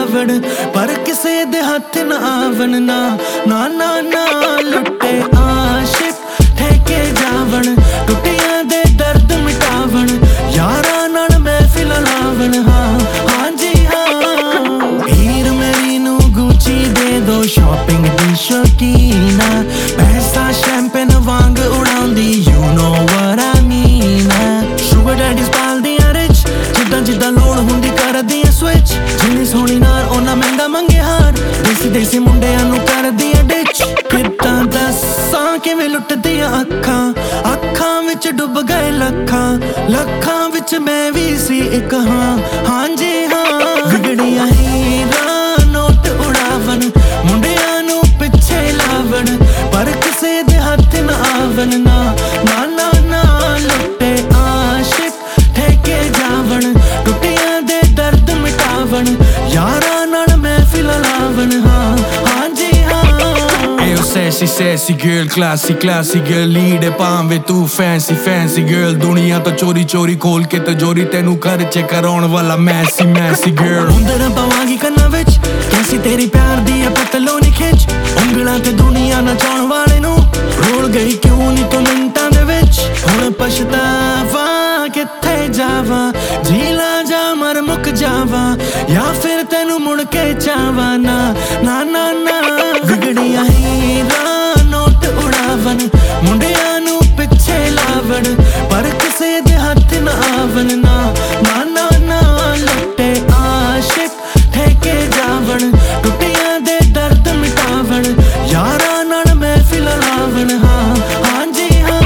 जावण पर किसे दे हथ ना आवण ना ना ना ना लुटे आशिक ठेके जावण टुटियां दे दर्द मिटावण यारा नाल महफिल लावण हाँ हाँ जी हाँ हीर मेरी नू गुची दे दो शॉपिंग दी शौकीना पैसा शैंपेन वांग उड़ाउंदी you know what I mean sugar daddy's पालदियां रिच जिद्दां जिद्दां लोड़ हुंदी करदियां स्विच जिन्नी सोहनी नाल ओना महंगा मंगे हार देसी देसी मुंडियां नू करदियां डिच किद्दां दस्सां किवें लुटदियां अखां अखां विच डुब गए लखां लखां विच मैं भी सी एक हाँ हाँ जी हाँ विगड़ियां हीरां नोट उड़ावन मुंडियां नू पिछे लावण पर किसे दे हथ ना आवण ना ना ना ना लुटे आशिक ठेके जावण टुटियां दे दर्द मिटावण यारा नाल महफिल लावण हाँ हाँ जी हाँ Ayo sassy sassy girl classy classy girl lead है भावे तू fancy fancy girl दुनिया तो चोरी चोरी खोल के तिजोरी तेनू खर्चे कराउण वाला मैसी मैसी girl उंदर पवांगी कन्ना विच कैसी तेरी प्यार दी है पतलोनी खिच उंगलां ते दुनिया नचाउण वाले नू रोल गई क्यों नी तू मिंटां दे विच हुण पछतावा कित्थे जावां झीला जा मर मुक जावां या फिर तेनू मुड़ के चावां ना ना ना ना विगड़ियां हीरां नोट उड़ावन मुंडियां नू पिछे लावण पर किसे दे हथ ना आवण ना ना ना ना लुटे आशिक ठेके जावण टुटियां दे दर्द मिटावण यारा नाल महफिल लावण हाँ हाँ जी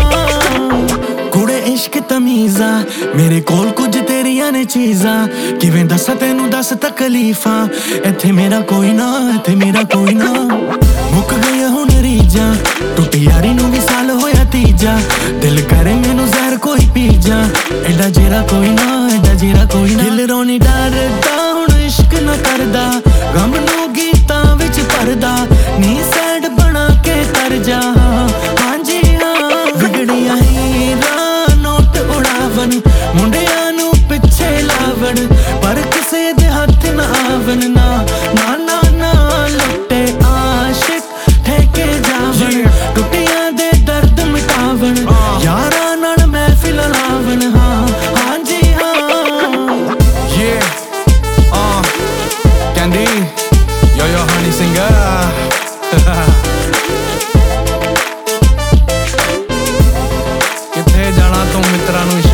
हाँ कुड़े इश्क तमीज़ा मेरे कोल कुछ तेरियां ने चीज़ां किवें दस्सां तैनू दस तकलीफां इत्थे मेरा कोई ना इत्थे मेरा कोई ना मुक गई हुण रीजां टुटी यारी नू भी साल होया तीजा दिल करे मैनू जहर कोई पी जा एडा जेरा कोई ना एडा जेरा कोई ना दिल रोनी डरदा हुण इश्क ना करदा गम नू गीतां विच भरदा नी सैड बना के तर जा हाँ जी हाँ विगड़ियां हीरां नोट उड़ावन मुंडियां नू पिछे लावण पर किसे दे हथ ना आवण ना ना ना ना लुटे आशिक ठेके जावण टुटियां दे दर्द मिटावण यारा नाल महफिल लावण हाँ हाँ जी हाँ yeah Candy yo honey singer किथे जाना तू मित्रां नू